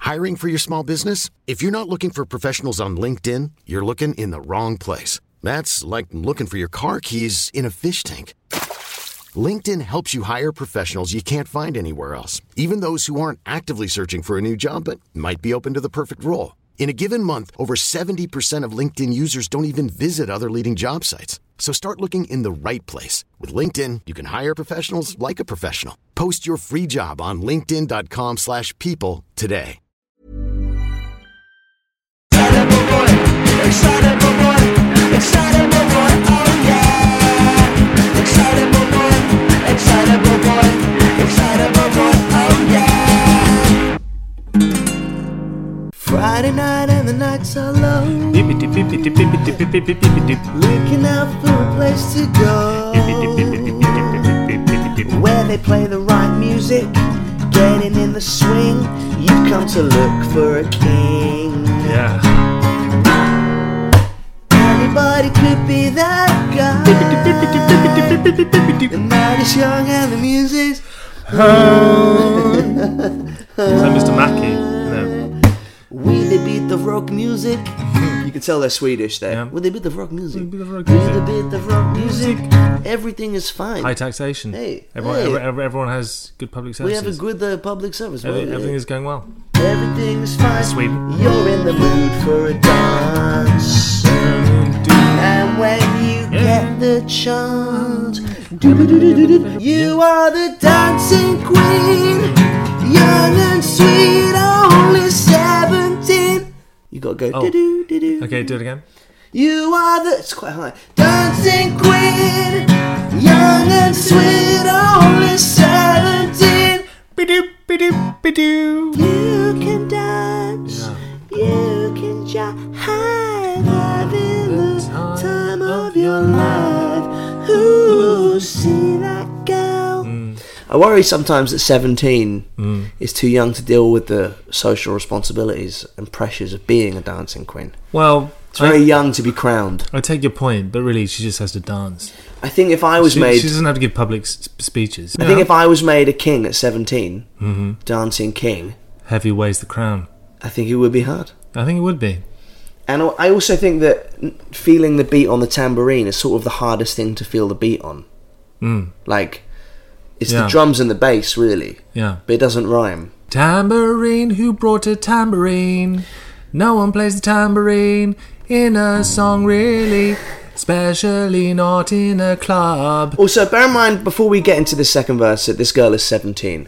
Hiring for your small business? If you're not looking for professionals on LinkedIn, you're looking in the wrong place. That's like looking for your car keys in a fish tank. LinkedIn helps you hire professionals you can't find anywhere else, even those who aren't actively searching for a new job but might be open to the perfect role. In a given month, over 70% of LinkedIn users don't even visit other leading job sites. So start looking in the right place. With LinkedIn, you can hire professionals like a professional. Post your free job on linkedin.com/people today. Excitable boy, excitable boy, excitable boy, oh yeah. Excitable boy, excitable boy, excitable boy, oh yeah. Friday night and the nights are low. Looking out for a place to go where they play the right music, getting in the swing. You've come to look for a king. Yeah. Anybody could be that guy. The night is young and the music's Is that Mr. Mackey? No. We they beat the rock music. You can tell they're Swedish there. Yeah. Will they beat the rock music? We beat the rock We music. they beat the rock music. Everything is fine. High taxation. Hey, Everyone has good public we services. have a good public service. Everything is going well. Everything is fine. Sweden. You're in the mood for a dance. And when you get the chance, you are the dancing queen, young and sweet, only 17. You gotta go. Oh. Do-do-do-do. Okay, do it again. You are the. It's quite high. Dancing queen, young and sweet, only 17. Be-doo, be-doo, be-doo. You can dance, you can jive, having the time of your life. Ooh, see that girl. I worry sometimes that 17 is too young to deal with the social responsibilities and pressures of being a dancing queen. Well, It's very young to be crowned. I take your point, but really, she just has to dance. I think if I was She made, doesn't have to give public speeches. I think if I was made a king at 17, dancing king, Heavy weighs the crown. I think it would be hard. I think it would be. And I also think that feeling the beat on the tambourine is sort of the hardest thing to feel the beat on. Like, it's the Yeah. drums and the bass, really. Yeah. But it doesn't rhyme. Tambourine, who brought a tambourine? No one plays the tambourine in a song, really. Especially not in a club. Also, bear in mind, before we get into the second verse, that this girl is 17.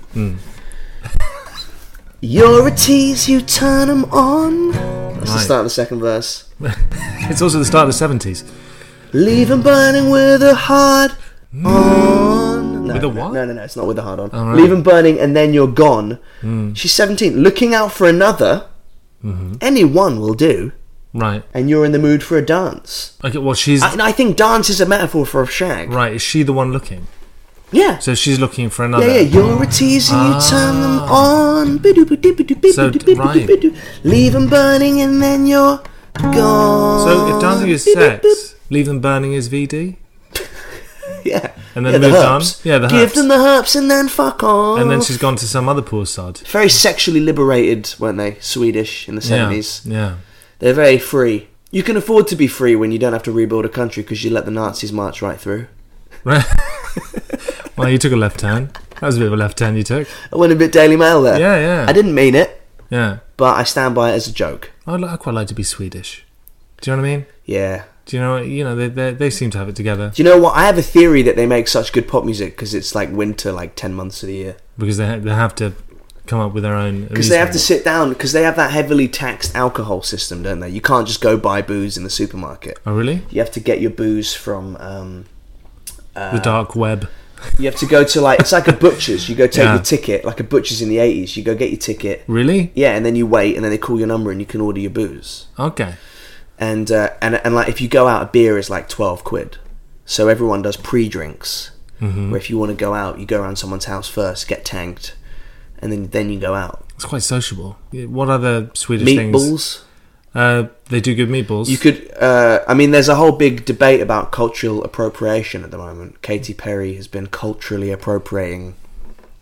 You're a tease, you turn 'em on. That's the Right. start of the second verse. It's also the start of the 70s. Leave 'em burning with a heart on. No, With a what? No, it's not with a heart on. Oh, right. Leave 'em burning and then you're gone. She's 17. Looking out for another. Any one will do. Right. And you're in the mood for a dance. Okay, well, she's... I think dance is a metaphor for a shag. Right, is she the one looking? Yeah. So she's looking for another... Yeah, you're a tease and you turn them on. right. Leave them burning and then you're gone. So if dancing is sex, Leave Them Burning is VD? Yeah. And then the moved on? herbs. Yeah, the Give herbs. them the herbs and then fuck off. And then she's gone to some other poor sod. Very sexually liberated, weren't they? Swedish in the 70s. Yeah. They're very free. You can afford to be free when you don't have to rebuild a country because you let the Nazis march right through. Right. Well, you took a left turn. That was a bit of a left turn you took. I went a bit Daily Mail there. Yeah, yeah. I didn't mean it, Yeah. but I stand by it as a joke. I quite like to be Swedish. Do you know what I mean? Yeah. Do you know? They seem to have it together Do you know what? I have a theory that they make such good pop music because it's like winter, like 10 months of the year. because they have to come up with their own. Because they have to sit down, because they have that heavily taxed alcohol system, don't they? You can't just go buy booze in the supermarket. Oh, really? You have to get your booze from... The dark web. you have to go to, like... It's like a butcher's. You go take Yeah. your ticket, like a butcher's in the 80s. You go get your ticket. Really? Yeah, and then you wait, and then they call your number, and you can order your booze. Okay. And like, if you go out, a beer is like 12 quid. So everyone does pre-drinks. Where if you want to go out, you go around someone's house first, get tanked, and then you go out. It's quite sociable. What other Swedish things? Meatballs. They do good meatballs. You could, I mean, there's a whole big debate about cultural appropriation at the moment. Katy Perry has been culturally appropriating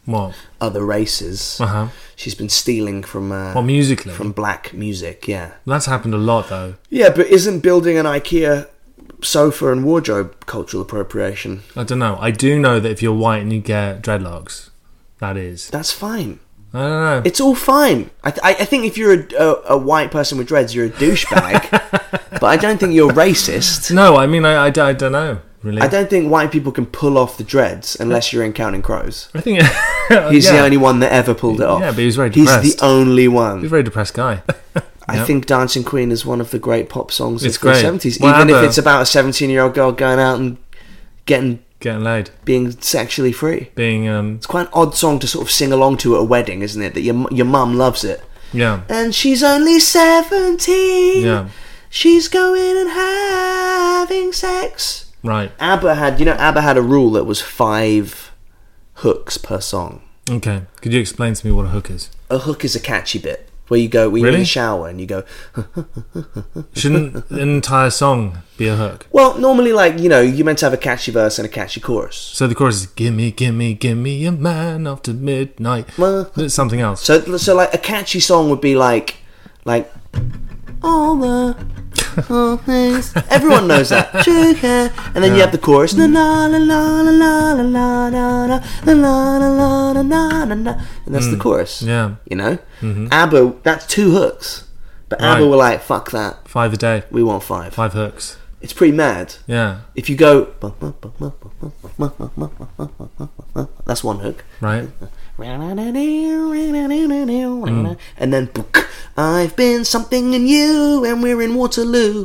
What? other races. She's been stealing from musically? from black music. Yeah, That's happened a lot, though. yeah, but isn't building an IKEA sofa and wardrobe cultural appropriation? I don't know. I do know that if you're white and you get dreadlocks, that is. That's fine. I don't know. It's all fine. I think if you're a white person with dreads, you're a douchebag. But I don't think you're racist. No, I mean, I don't know, really. I don't think white people can pull off the dreads unless you're in Counting Crows. I think... He's the only one that ever pulled it off. Yeah, but he was very depressed. He's the only one. He's a very depressed guy. I think Dancing Queen is one of the great pop songs It's of the great. 70s. Well, even if ABBA- it's about a 17-year-old girl going out and Getting laid. being sexually free. Being, It's quite an odd song to sort of sing along to at a wedding, isn't it? That your mum loves it. yeah. And she's only 17. Yeah. She's going and having sex. Right. ABBA had a rule that was 5 hooks per song. Okay. Could you explain to me what a hook is? A hook is a catchy bit where you're in Really? the shower and you go. Shouldn't an entire song be a hook? Well, normally, you're meant to have a catchy verse and a catchy chorus. So the chorus is, gimme, gimme, gimme a man after midnight. Well, It's something else. So like a catchy song would be like all the things. Everyone knows that. And then you have the chorus. La la la la la la la la la la la la la la la, and that's the chorus. Yeah. You know, ABBA. That's 2 hooks, but ABBA Right. were like, "Fuck that. 5 a day. We want 5." 5 hooks. It's pretty mad. Yeah. If you go, that's 1 hook. Right. And then I've been something in you, and we're in Waterloo.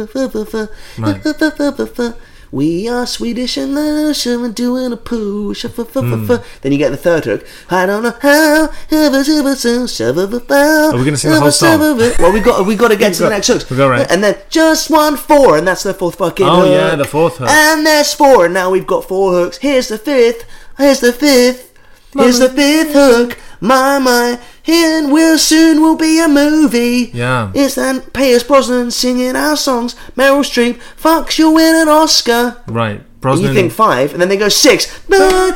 We are Swedish and Russian and doing a push. Then you get the 3rd hook. I don't know how. Are we going to sing the whole song? Well, we got to get to the next hooks. We go, right. And then just 1 4, and that's the 4th fucking hook. Oh, yeah, the 4th hook. And there's 4, and now we've got 4 hooks. Here's the 5th. Here's the 5th. Here's the 5th hook. My. And will be a movie. Yeah. It's then Pierce Brosnan singing our songs. Meryl Streep, fuck, she'll win an Oscar. Right. And Brosnan. you think 5, and then they go 6. Yeah.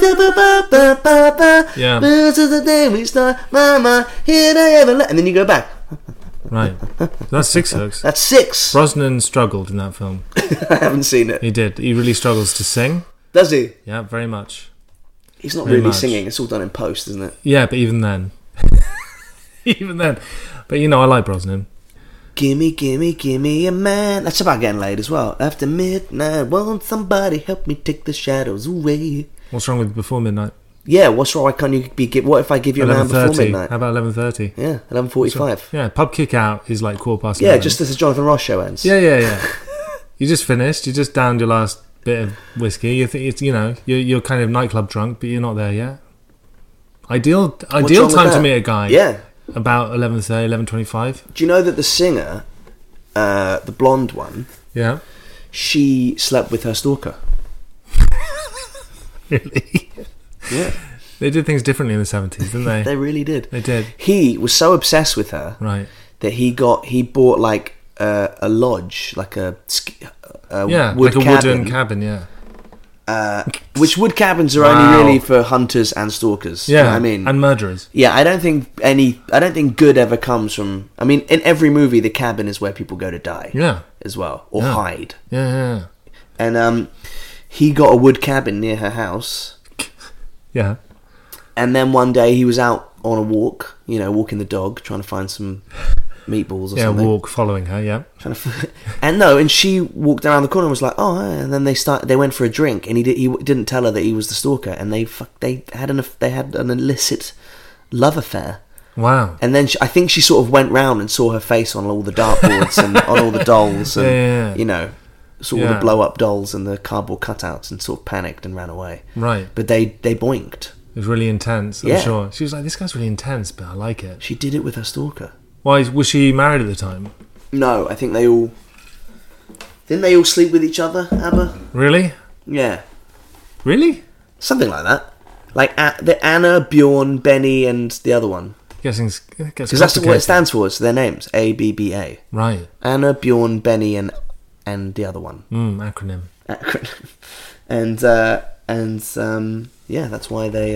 This is the day we start. Mama, here they ever and then you go back. Right. That's 6 hooks. That's 6. Brosnan struggled in that film. I haven't seen it. He did. He really struggles to sing. Does he? Yeah, very much. He's not Very really much. singing. It's all done in post, isn't it? Yeah, but even then. Even then. But I like Brosnan. Gimme, gimme, gimme a man. That's about getting laid as well. After midnight, won't somebody help me take the shadows away? What's wrong with Before Midnight? Yeah, what's wrong? Why can't you what if I give you a man before 11:30. midnight? How about 11:30? Yeah, 11:45. Yeah, pub kick out is like 11:15. Yeah, just as the Jonathan Ross show ends. Yeah. You just finished. You just downed your last bit of whiskey. You think it's you're kind of nightclub drunk, but you're not there yet. Ideal wrong with time to that? meet a guy. Yeah. About 11:30, 11:25. Do you know that the singer, the blonde one, Yeah. she slept with her stalker? Really? Yeah, They did things differently in the 70s, didn't they? they really did. They did. He was so obsessed with her Right. that he bought like a lodge, like a Yeah, wood like a cabin, wooden cabin, yeah. which wood cabins are Wow. only really for hunters and stalkers. Yeah, You know what I mean, and murderers. yeah, I don't think good ever comes from. I mean, in every movie, the cabin is where people go to die. Yeah. as well, or Yeah. hide. Yeah. And he got a wood cabin near her house. Yeah. And then one day he was out on a walk, walking the dog, trying to find some meatballs or Yeah, something. walk following her, yeah. And she walked around the corner and was like, "Oh," and then they went for a drink, and he didn't tell her that he was the stalker, and they had an illicit love affair. Wow. And then I think she sort of went round and saw her face on all the dartboards and on all the dolls, and saw all the blow up dolls and the cardboard cutouts, and sort of panicked and ran away. Right. But they boinked. It was really intense, I'm Yeah. sure. She was like, this guy's really intense, but I like it. She did it with her stalker. Why, was she married at the time? No, I think didn't they all sleep with each other, ABBA? Really? Yeah, Really? something like that. Like the Anna, Bjorn, Benny, and the other one. Because Because that's what it stands for. It's their names, ABBA. Right. Anna, Bjorn, Benny, and the other one. Acronym. And yeah, that's why they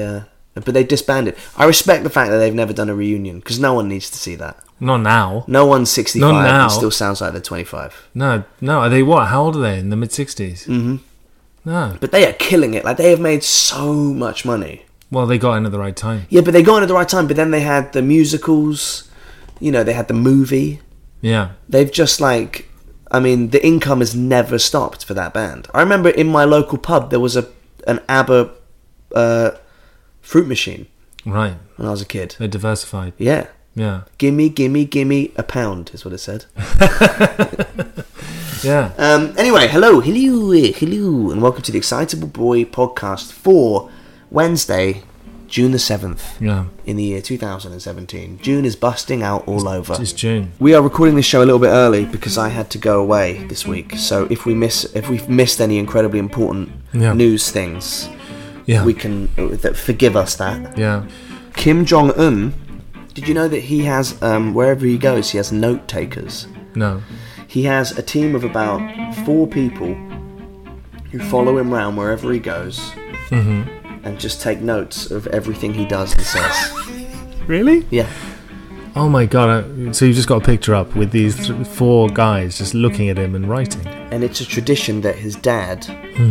But they disbanded. I respect the fact that they've never done a reunion, because no one needs to see that. Not now. No one's 65 Not now. and still sounds like they're 25. No. Are they what? How old are they? In the mid-60s? Mm-hmm. No. But they are killing it. Like, they have made so much money. Well, they got in at the right time. Yeah, but they got in at the right time. But then they had the musicals. You know, they had the movie. Yeah. They've just the income has never stopped for that band. I remember in my local pub there was an ABBA fruit machine. Right. When I was a kid. They diversified. Yeah. Yeah. Gimme a pound is what it said. Yeah. Anyway, hello, and welcome to the Excitable Boy podcast for Wednesday, June the 7th. Yeah. In the year 2017. June is busting out all over. It's June. We are recording this show a little bit early because I had to go away this week. So if we've missed any incredibly important news things, we can forgive us that. Yeah. Kim Jong-un, did you know that he has wherever he goes, he has note takers? No. He has a team of about 4 people who follow him around wherever he goes and just take notes of everything he does and says. Really? Yeah. Oh my god. So you just got a picture up with these 4 guys just looking at him and writing. And it's a tradition that his dad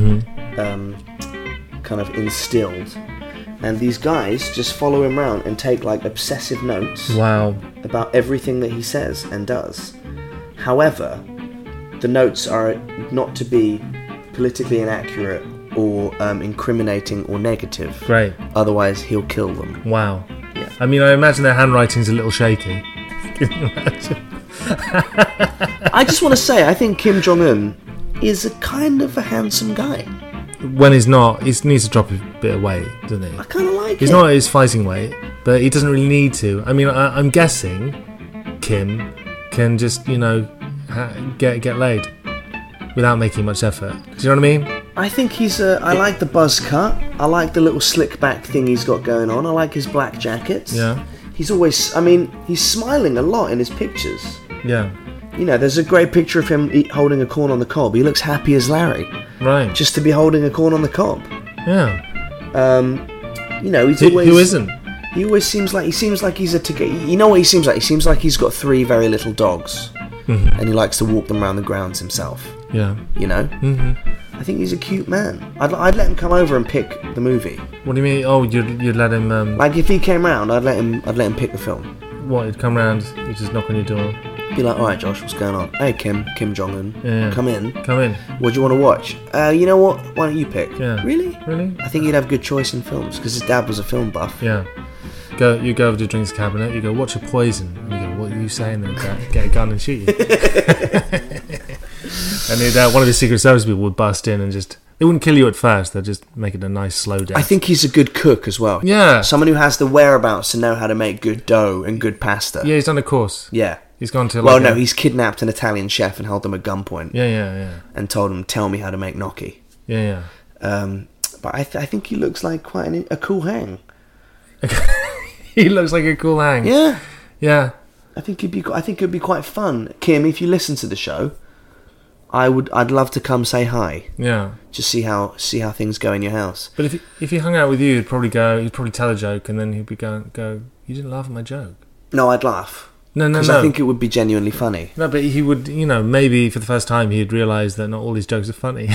kind of instilled. And these guys just follow him around and take obsessive notes about everything that he says and does. However, the notes are not to be politically inaccurate or incriminating or negative. Great. Otherwise, he'll kill them. Wow. Yeah. I mean, I imagine their handwriting's a little shaky. Can you imagine? I just want to say, I think Kim Jong-un is a kind of a handsome guy. When he's not, he needs to drop a bit of weight, doesn't he? I kind of like it. He's not at his fighting weight, but he doesn't really need to. I mean, I'm guessing Kim can just, get laid without making much effort. Do you know what I mean? I think he's I like the buzz cut. I like the little slick back thing he's got going on. I like his black jackets. Yeah. He's always, he's smiling a lot in his pictures. Yeah. There's a great picture of him holding a corn on the cob. He looks happy as Larry. Right. Just to be holding a corn on the cob. Yeah. He's always... Who isn't? He always seems like he's a... You know what he seems like? He seems like he's got 3 very little dogs. Mm-hmm. And he likes to walk them around the grounds himself. Yeah. Mm-hmm. I think he's a cute man. I'd let him come over and pick the movie. What do you mean? Oh, you'd let him... if he came round, I'd let him pick the film. What, he'd come round, he'd just knock on your door? Be like, alright Josh, what's going on? Hey Kim Jong-un, come in. What do you want to watch? You know what? Why don't you pick? Yeah. Really? I think he'd have good choice in films, because his dad was a film buff. Yeah. You go over to the drinks cabinet, you go, watch a Poison. And you go, what are you saying? And get a gun and shoot you. And one of the Secret Service people would bust in and just... They wouldn't kill you at first, they'd just make it a nice slow death. I think he's a good cook as well. Yeah. Someone who has the whereabouts to know how to make good dough and good pasta. Yeah, he's done a course. Yeah. He's gone to he's kidnapped an Italian chef and held him at gunpoint. Yeah. And told him, tell me how to make gnocchi. Yeah. But I think he looks like quite a cool hang. He looks like a cool hang. Yeah. Yeah. I think it'd be quite fun. Kim, if you listen to the show, I'd love to come say hi. Yeah. Just see how things go in your house. But if he hung out with you, he'd probably tell a joke and then he'd be go, you didn't laugh at my joke. No, I'd laugh. No. Because I think it would be genuinely funny. No, but he would, maybe for the first time he'd realise that not all his jokes are funny.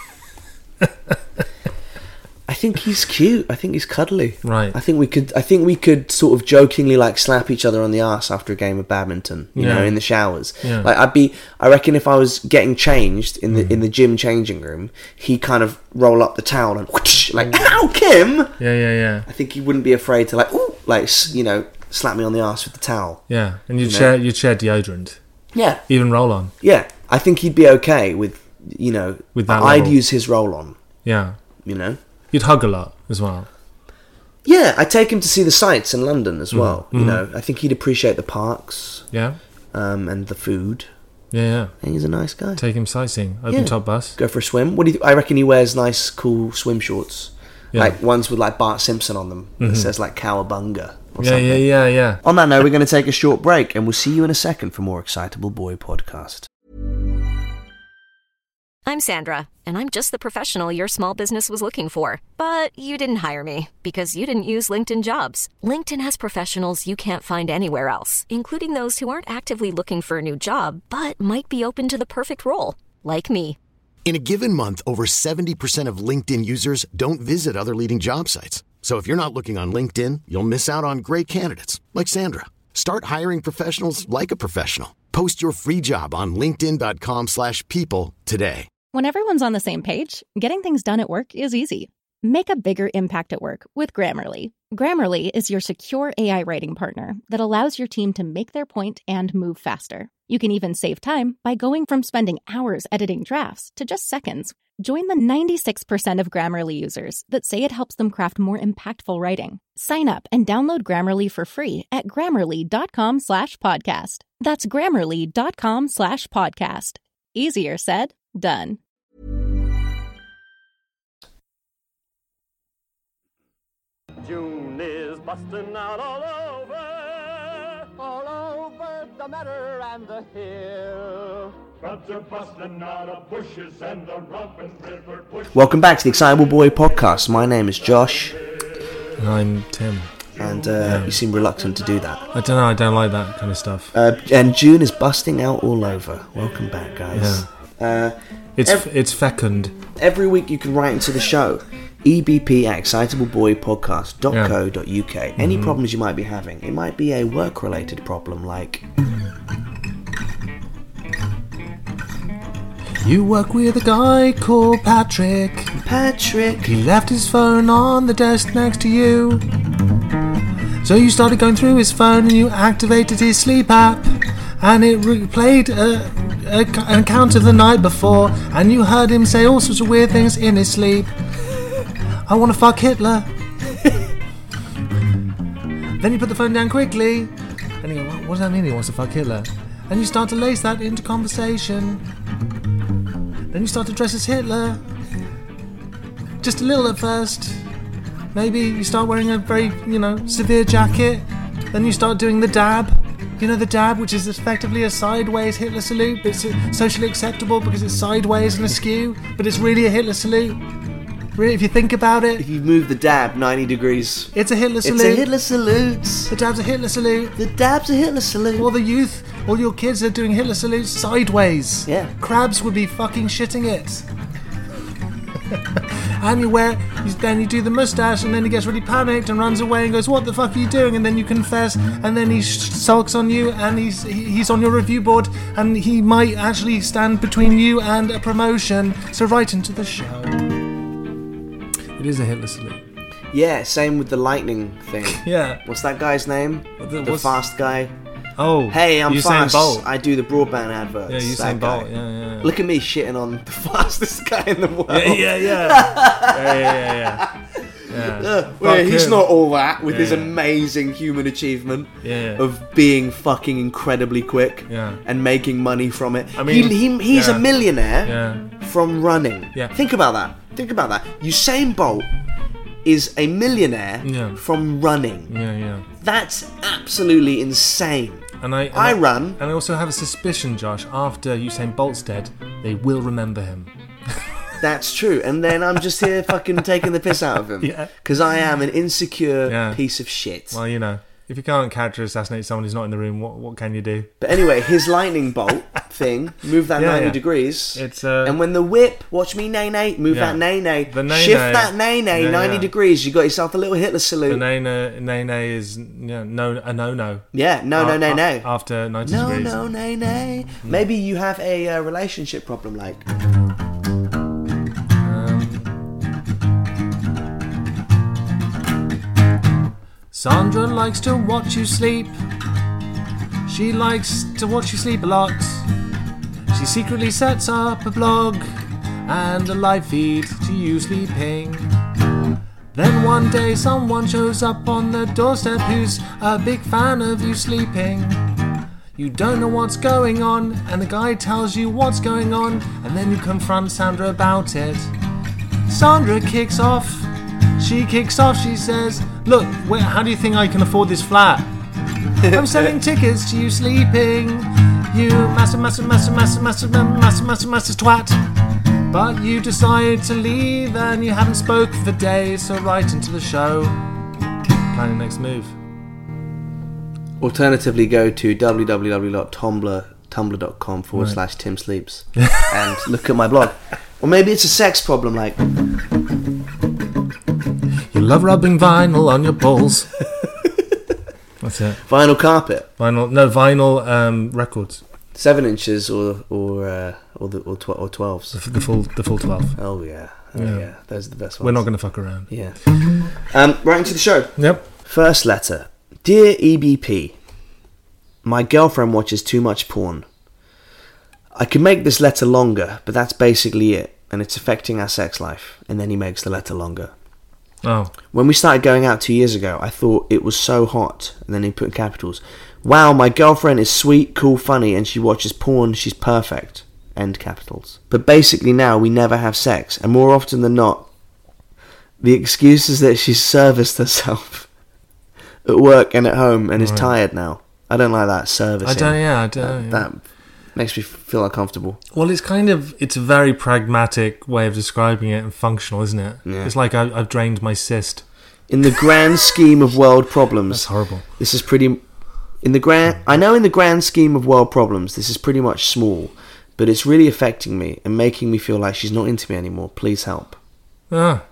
I think he's cute. I think he's cuddly. Right. I think we could sort of jokingly slap each other on the arse after a game of badminton, you know, in the showers. Yeah. I reckon if I was getting changed in the gym changing room, he'd kind of roll up the towel and whoosh, ow, Kim. Yeah. I think he wouldn't be afraid to slap me on the arse with the towel. Yeah. And you'd share deodorant. Yeah. Even roll on. Yeah. I think he'd be okay with that. I'd level. use his roll on. Yeah. You'd hug a lot as well. Yeah, I'd take him to see the sights in London as well. Mm-hmm. I think he'd appreciate the parks. Yeah. And the food. Yeah. I think he's a nice guy. Take him sightseeing. Open top bus. Go for a swim. What do you I reckon he wears nice, cool swim shorts. Yeah. Ones with Bart Simpson on them. That says Cowabunga or something. Yeah. On that note, we're going to take a short break and we'll see you in a second for more Excitable Boy podcast. I'm Sandra, and I'm just the professional your small business was looking for. But you didn't hire me because you didn't use LinkedIn Jobs. LinkedIn has professionals you can't find anywhere else, including those who aren't actively looking for a new job, but might be open to the perfect role, like me. In a given month, over 70% of LinkedIn users don't visit other leading job sites. So if you're not looking on LinkedIn, you'll miss out on great candidates like Sandra. Start hiring professionals like a professional. Post your free job on linkedin.com/people today. When everyone's on the same page, getting things done at work is easy. Make a bigger impact at work with Grammarly. Grammarly is your secure AI writing partner that allows your team to make their point and move faster. You can even save time by going from spending hours editing drafts to just seconds. Join the 96% of Grammarly users that say it helps them craft more impactful writing. Sign up and download Grammarly for free at grammarly.com/podcast. That's grammarly.com/podcast. Easier said, done. June is busting out all over the meadow and the hill. Buds are busting out of bushes and the Robin River bush. Welcome back to the Excitable Boy podcast. My name is Josh. And I'm Tim. And you seem reluctant to do that. I don't know, I don't like that kind of stuff. And June is busting out all over. Welcome back, guys. Yeah. It's fecund. Every week you can write into the show. ebp@excitableboypodcast.co.uk. Any problems you might be having. It might be a work-related problem like... You work with a guy called Patrick. He left his phone on the desk next to you. So you started going through his phone and you activated his sleep app. And it replayed an account of the night before. And you heard him say all sorts of weird things in his sleep. I want to fuck Hitler. Then you put the phone down quickly. And you go, what does that mean he wants to fuck Hitler? And you start to lace that into conversation. Then you start to dress as Hitler. Just a little at first. Maybe you start wearing a very, severe jacket. Then you start doing the dab. You know the dab, which is effectively a sideways Hitler salute, but it's socially acceptable because it's sideways and askew, but it's really a Hitler salute. Really, if you think about it. If you move the dab 90 degrees... It's a Hitler salute. It's a Hitler salute. The dab's a Hitler salute. The dab's a Hitler salute. All the youth, all your kids are doing Hitler salutes sideways. Yeah. Crabs would be fucking shitting it. And then you do the moustache, and then he gets really panicked and runs away and goes, what the fuck are you doing? And then you confess, and then he sulks on you, and he's on your review board, and he might actually stand between you and a promotion. So right into the show. It is a Hitler salute. Yeah, same with the lightning thing. Yeah. What's that guy's name? The fast guy. Oh. Hey, I'm Usain fast. Bolt. I do the broadband adverts. Yeah, Usain Bolt. Yeah. Look at me shitting on the fastest guy in the world. Yeah. Well, he's not all that with his amazing human achievement of being fucking incredibly quick and making money from it. I mean, he's a millionaire from running. Yeah. Think about that. Usain Bolt is a millionaire from running. Yeah. That's absolutely insane. And I run. And I also have a suspicion, Josh, after Usain Bolt's dead, they will remember him. That's true. And then I'm just here fucking taking the piss out of him. Yeah. Because I am an insecure piece of shit. Well, if you can't character assassinate someone who's not in the room, what can you do? But anyway, his lightning bolt thing, move that 90 degrees. It's and when the whip, watch me nay-nay, move that nay-nay. Shift that nay-nay 90 degrees. You got yourself a little Hitler salute. The nay-nay is a no-no. Yeah, no-nay. After 90 degrees. No, nay-nay. Maybe you have a relationship problem like... Sandra likes to watch you sleep. She likes to watch you sleep a lot. She secretly sets up a blog and a live feed to you sleeping. Then one day someone shows up on the doorstep who's a big fan of you sleeping. You don't know what's going on, and the guy tells you what's going on, and then you confront Sandra about it. Sandra kicks off. She says, look, how do you think I can afford this flat? I'm selling tickets to you sleeping. You massive twat. But you decided to leave and you haven't spoken for days, so right into the show. Planning next move. Alternatively, go to www.tumblr.com/Tim Sleeps and look at my blog. Or maybe it's a sex problem, like... You love rubbing vinyl on your balls. That's it. Vinyl carpet. Vinyl records. 7 inches or 12s. The full 12. Oh yeah. Yeah. Those are the best ones. We're not going to fuck around. Yeah. Right into the show. Yep. First letter. Dear EBP, my girlfriend watches too much porn. I could make this letter longer, but that's basically it, and it's affecting our sex life. And then he makes the letter longer. Oh. When we started going out 2 years ago, I thought it was so hot, and then he put in capitals. Wow, my girlfriend is sweet, cool, funny, and she watches porn, she's perfect. End capitals. But basically now we never have sex, and more often than not, the excuse is that she's serviced herself at work and at home and is tired now. I don't like that, servicing. That makes me feel uncomfortable. Well, it's a very pragmatic way of describing it and functional, isn't it? Yeah. It's like I've drained my cyst. In the grand scheme of world problems... That's horrible. This is pretty... in the grand scheme of world problems, this is pretty much small, but it's really affecting me and making me feel like she's not into me anymore. Please help. No,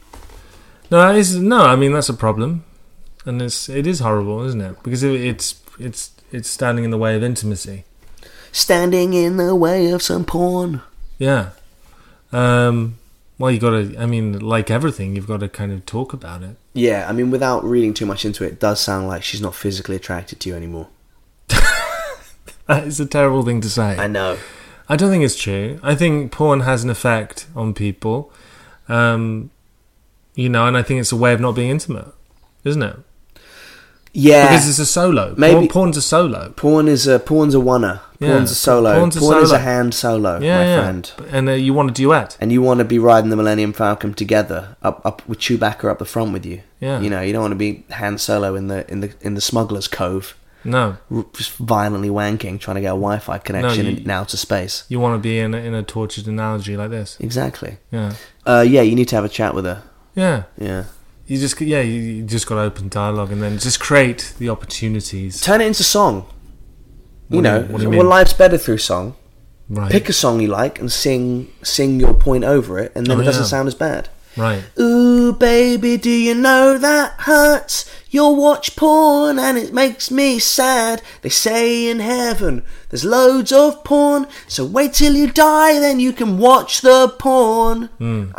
I mean, that's a problem. And it is horrible, isn't it? Because it's standing in the way of intimacy. Standing in the way of some porn. Yeah. Well, you got to... I mean, like everything, you've got to kind of talk about it. Yeah, I mean, without reading too much into it, it does sound like she's not physically attracted to you anymore. That is a terrible thing to say. I know. I don't think it's true. I think porn has an effect on people. And I think it's a way of not being intimate, isn't it? Yeah. Because it's a solo. Maybe porn's a solo. Porn's a oneer. Porn's a solo. Porn is a hand solo, my friend. And you want a duet. And you want to be riding the Millennium Falcon together, up with Chewbacca up the front with you. Yeah. You don't want to be hand solo in the Smuggler's Cove. No. Just violently wanking, trying to get a Wi-Fi connection in outer space. You want to be in a tortured analogy like this. Exactly. Yeah. You need to have a chat with her. Yeah. Yeah. You just got to open dialogue and then just create the opportunities. Turn it into song. What do you mean? Life's better through song. Right. Pick a song you like and sing your point over it, and then it doesn't sound as bad. Right. Ooh, baby, do you know that hurts? You'll watch porn and it makes me sad. They say in heaven there's loads of porn, so wait till you die, then you can watch the porn. Something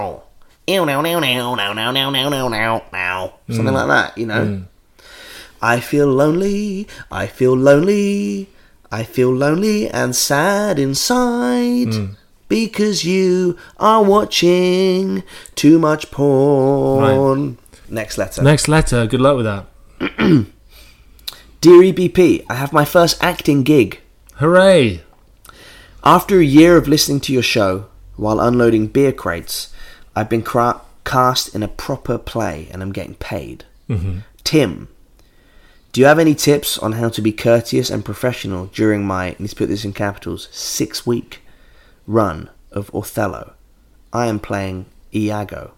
like that, I feel lonely, I feel lonely, I feel lonely and sad inside because you are watching too much porn. Right. Next letter. Good luck with that. Dear EBP, I have my first acting gig. Hooray! After a year of listening to your show while unloading beer crates, I've been cast in a proper play and I'm getting paid. Mm-hmm. Tim, do you have any tips on how to be courteous and professional during my, let's put this in capitals, 6-week run of Othello? I am playing Iago.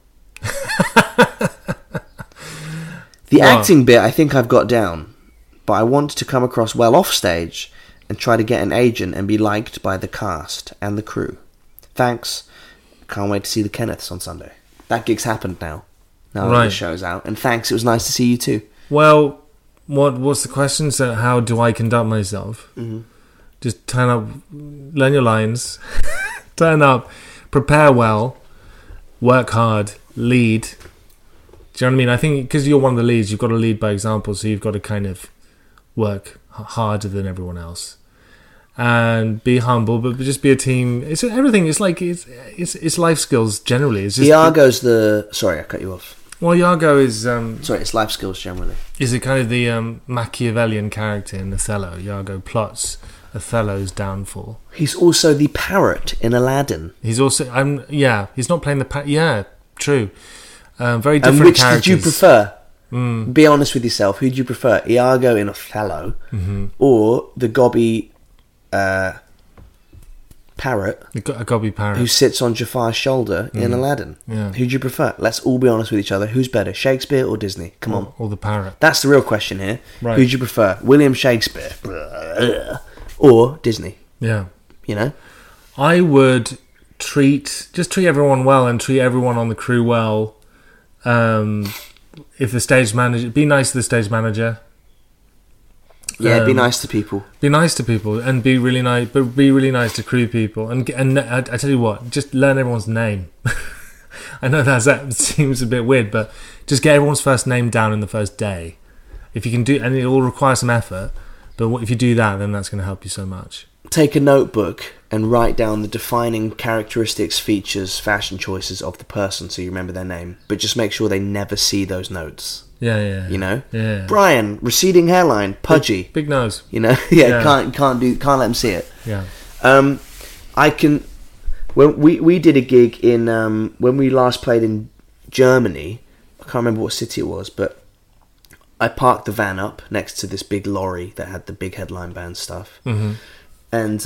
The acting bit I think I've got down, but I want to come across well off stage and try to get an agent and be liked by the cast and the crew. Thanks. Can't wait to see the Kenneths on Sunday. That gig's happened now. Now that the show's out. And thanks, it was nice to see you too. Well, what's the question? So how do I conduct myself? Mm-hmm. Just turn up, learn your lines, turn up, prepare well, work hard, lead. Do you know what I mean? I think because you're one of the leads, you've got to lead by example, so you've got to kind of work harder than everyone else. And be humble, but just be a team. It's everything. It's like it's life skills generally. It's just Iago's sorry, I cut you off. Well, Iago is it's life skills generally. Is it kind of the Machiavellian character in Othello? Iago plots Othello's downfall. He's also the parrot in Aladdin. He's also he's not playing the parrot. Yeah, true. Very different. And which characters. did you prefer? Be honest with yourself. Who do you prefer, Iago in Othello, or the gobby Parrot. It got to be Parrot. Who sits on Jafar's shoulder in Aladdin. Yeah. Who do you prefer? Let's all be honest with each other. Who's better, Shakespeare or Disney? Come on. Or the Parrot. That's the real question here. Right. Who do you prefer, William Shakespeare or Disney? Yeah. You know? I would treat everyone well and treat everyone on the crew well. If the stage manager... Be nice to the stage manager. Yeah, be nice to people. Be nice to people and be really nice, but be really nice to crew people. And I tell you what, just learn everyone's name. I know that seems a bit weird, but just get everyone's first name down in the first day. If you can do, and it will require some effort, but if you do that, then that's going to help you so much. Take a notebook and write down the defining characteristics, features, fashion choices of the person so you remember their name. But just make sure they never see those notes. Yeah. You know? Yeah. Brian, receding hairline, pudgy. Big nose. You know? Can't let them see it. Yeah. I can... When we did a gig in... when we last played in Germany, I can't remember what city it was, but I parked the van up next to this big lorry that had the big headline band stuff. Mm-hmm. And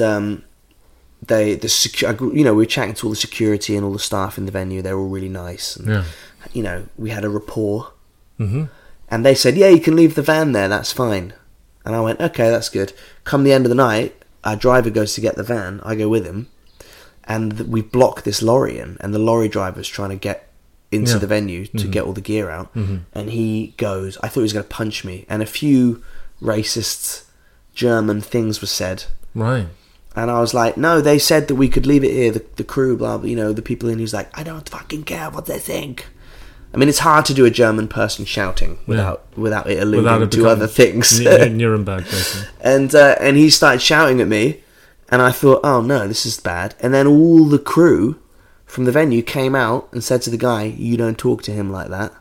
we were chatting to all the security and all the staff in the venue. They were all really nice. And, you know, we had a rapport. Mm-hmm. And they said, yeah, you can leave the van there, that's fine. And I went, okay, that's good. Come the end of the night, our driver goes to get the van. I go with him. And we block this lorry in. And the lorry driver's trying to get into the venue to get all the gear out. Mm-hmm. And he goes, I thought he was going to punch me. And a few racist German things were said. Right. And I was like, no, they said that we could leave it here, the crew, blah, blah, you know, the people in. He's like, I don't fucking care what they think. I mean, it's hard to do a German person shouting without it alluding to other things. Nuremberg person. And he started shouting at me, and I thought, oh no, this is bad. And then all the crew from the venue came out and said to the guy, you don't talk to him like that.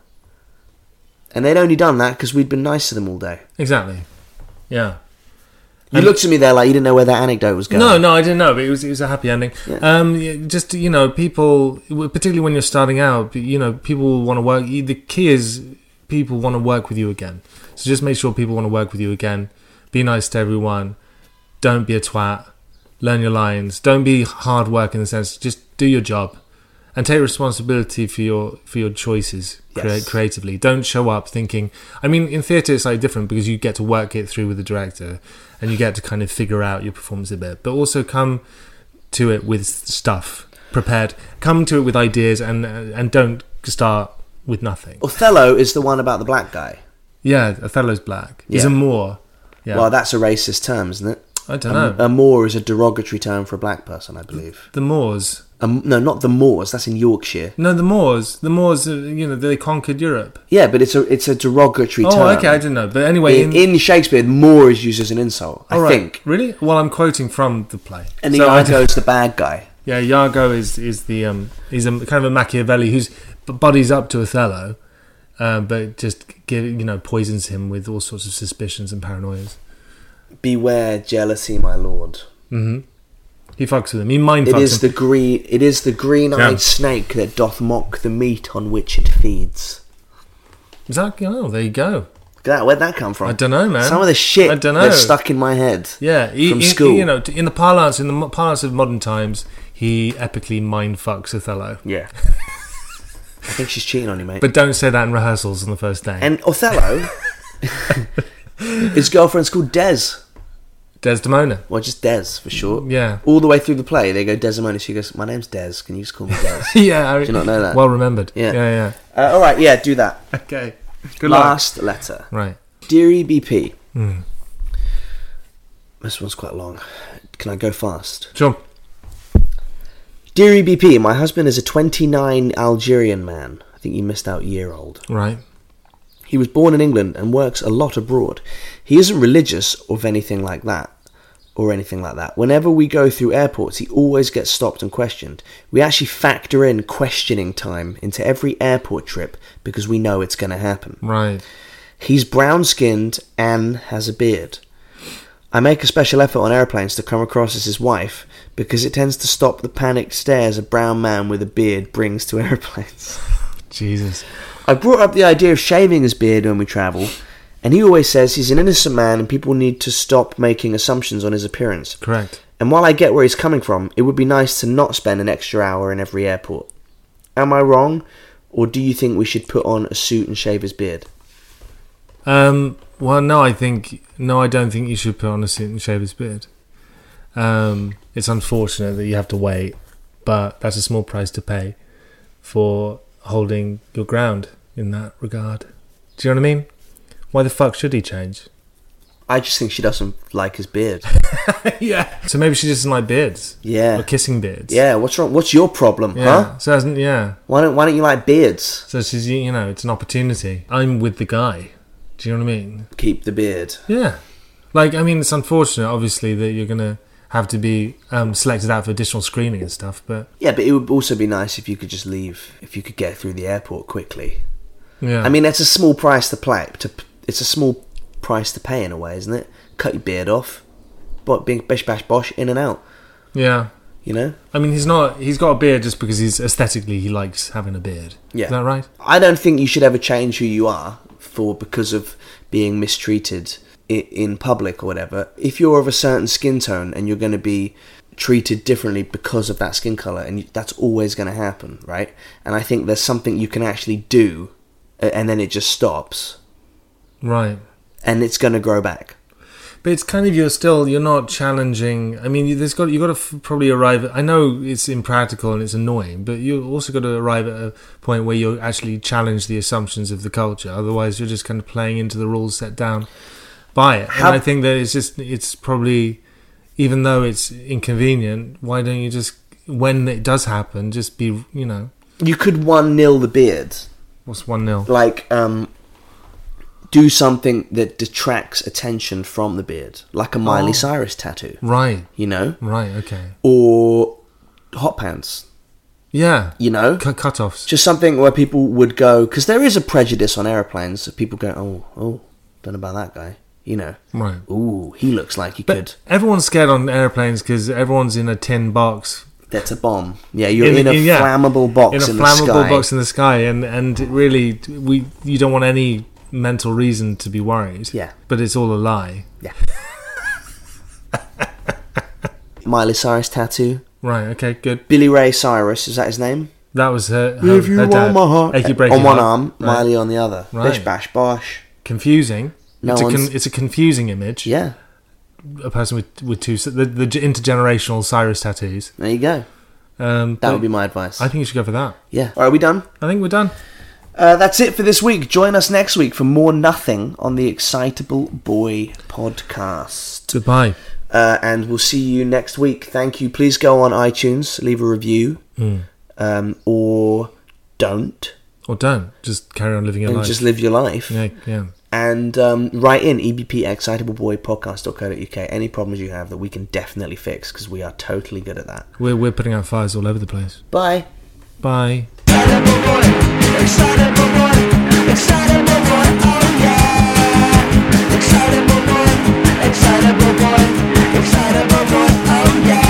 And they'd only done that because we'd been nice to them all day. Exactly. Yeah. You looked at me there like you didn't know where that anecdote was going. No, I didn't know, but it was a happy ending. Yeah. Just, you know, people, particularly when you're starting out, you know, people want to work. The key is people want to work with you again. So just make sure people want to work with you again. Be nice to everyone. Don't be a twat. Learn your lines. Don't be hard work in the sense. Just do your job. And take responsibility for your choices creatively. Don't show up thinking... I mean, in theatre it's slightly different because you get to work it through with the director and you get to kind of figure out your performance a bit. But also come to it with stuff prepared. Come to it with ideas and don't start with nothing. Othello is the one about the black guy. Yeah, Othello's black. He's a Moor. Yeah. Well, that's a racist term, isn't it? I don't know. A Moor is a derogatory term for a black person, I believe. The Moors... no, not the Moors. That's in Yorkshire. No, the Moors. The Moors, you know, they conquered Europe. Yeah, but it's a derogatory term. Oh, okay, I didn't know. But anyway... In Shakespeare, Moor is used as an insult, I think. Really? Well, I'm quoting from the play. And Iago is the bad guy. Yeah, Iago is the... he's a kind of a Machiavelli who's buddies up to Othello, but just, poisons him with all sorts of suspicions and paranoias. Beware jealousy, my lord. Mm-hmm. He fucks with him. He mind fucks him. It is the green-eyed snake that doth mock the meat on which it feeds. Is that... Oh, there you go. Where'd that come from? I don't know, man. Some of the shit that's stuck in my head. Yeah, from school. You know, in the parlance of modern times, he epically mind fucks Othello. Yeah. I think she's cheating on you, mate. But don't say that in rehearsals on the first day. And Othello, his girlfriend's called Des. Desdemona. Well, just Des for short. Yeah. All the way through the play, they go Desdemona. She goes, "My name's Des. Can you just call me Des?" Yeah. Do you not know that? Well remembered. Yeah. All right. Yeah. Do that. Okay. Good luck. Last letter. Right. Dear EBP. This one's quite long. Can I go fast? Sure. Dear EBP, my husband is a 29 Algerian man. I think you missed out year-old. Right. He was born in England and works a lot abroad. He isn't religious or anything like that. Whenever we go through airports, he always gets stopped and questioned. We actually factor in questioning time into every airport trip because we know it's going to happen. Right. He's brown-skinned and has a beard. I make a special effort on airplanes to come across as his wife because it tends to stop the panicked stares a brown man with a beard brings to airplanes. Jesus. I brought up the idea of shaving his beard when we travel, and he always says he's an innocent man and people need to stop making assumptions on his appearance. Correct. And while I get where he's coming from, it would be nice to not spend an extra hour in every airport. Am I wrong? Or do you think we should put on a suit and shave his beard? Well, no, I don't think you should put on a suit and shave his beard. It's unfortunate that you have to wait, but that's a small price to pay for holding your ground in that regard. Do you know what I mean? Why the fuck should he change? I just think she doesn't like his beard. Yeah. So maybe she doesn't like beards. Yeah. Or kissing beards. Yeah, what's wrong? What's your problem, huh? So Why don't you like beards? So she's, it's an opportunity. I'm with the guy. Do you know what I mean? Keep the beard. Yeah. It's unfortunate, obviously, that you're going to have to be selected out for additional screening and stuff, but... Yeah, but it would also be nice if you could just leave, if you could get through the airport quickly. Yeah. It's a small price to pay. It's a small price to pay in a way, isn't it? Cut your beard off, but being bish bash bosh, in and out. Yeah. You know? He's got a beard just because he likes having a beard. Yeah. Is that right? I don't think you should ever change who you are because of being mistreated in public or whatever. If you're of a certain skin tone and you're going to be treated differently because of that skin colour, and that's always going to happen, right? And I think there's something you can actually do, and then it just stops. Right. And it's going to grow back. But it's kind of, you're not challenging. You've got to probably arrive at, I know it's impractical and it's annoying, but you also got to arrive at a point where you actually challenge the assumptions of the culture. Otherwise, you're just kind of playing into the rules set down by it. And I think that it's probably, even though it's inconvenient, why don't you just, when it does happen, just be, You could 1-0 the beard. What's 1-0? Like, do something that detracts attention from the beard, like a Miley Cyrus tattoo. Right. Right, okay. Or hot pants. Yeah. Cut-offs. Just something where people would go, because there is a prejudice on airplanes, so people go, oh, don't know about that guy. Right. Ooh, he looks like he could. Everyone's scared on airplanes because everyone's in a tin box. That's a bomb. Yeah, you're in a flammable box in the sky. In a flammable box in the sky, and really, you don't want any mental reason to be worried. Yeah. But it's all a lie. Yeah. Miley Cyrus tattoo. Right, okay, good. Billy Ray Cyrus, is that his name? That was her If you her want dad. my heart. Achy breaky on one heart. arm, Right. Miley on the other. Right. Bish bash bosh. Confusing. No it's a confusing image. Yeah. A person with two... The intergenerational Cyrus tattoos. There you go. That would be my advice. I think you should go for that. Yeah. All right, are we done? I think we're done. That's it for this week. Join us next week for more Nothing on the Excitable Boy podcast. Goodbye. And we'll see you next week. Thank you. Please go on iTunes, leave a review. Or don't. Or don't. Just carry on living your life. Just live your life. Yeah. And write in ebp@excitableboypodcast.co.uk any problems you have that we can definitely fix, because we are totally good at that. We're putting out fires all over the place. Bye. Bye. Excitable boy, excitable boy, excitable boy, oh yeah. Excitable boy, excitable boy, excitable boy, oh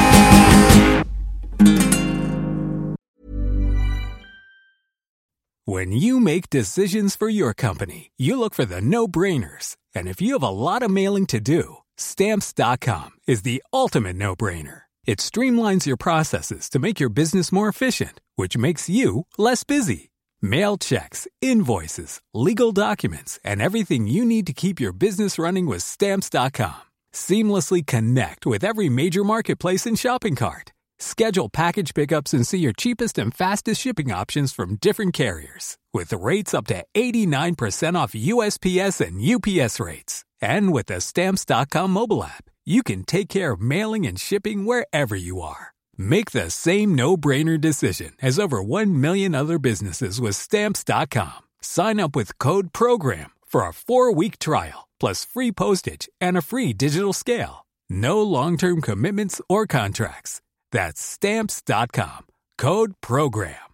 yeah. When you make decisions for your company, you look for the no-brainers. And if you have a lot of mailing to do, Stamps.com is the ultimate no-brainer. It streamlines your processes to make your business more efficient, which makes you less busy. Mail checks, invoices, legal documents, and everything you need to keep your business running with Stamps.com. Seamlessly connect with every major marketplace and shopping cart. Schedule package pickups and see your cheapest and fastest shipping options from different carriers, with rates up to 89% off USPS and UPS rates. And with the Stamps.com mobile app, you can take care of mailing and shipping wherever you are. Make the same no-brainer decision as over 1 million other businesses with Stamps.com. Sign up with code PROGRAM for a 4-week trial, plus free postage and a free digital scale. No long-term commitments or contracts. That's Stamps.com. Code PROGRAM.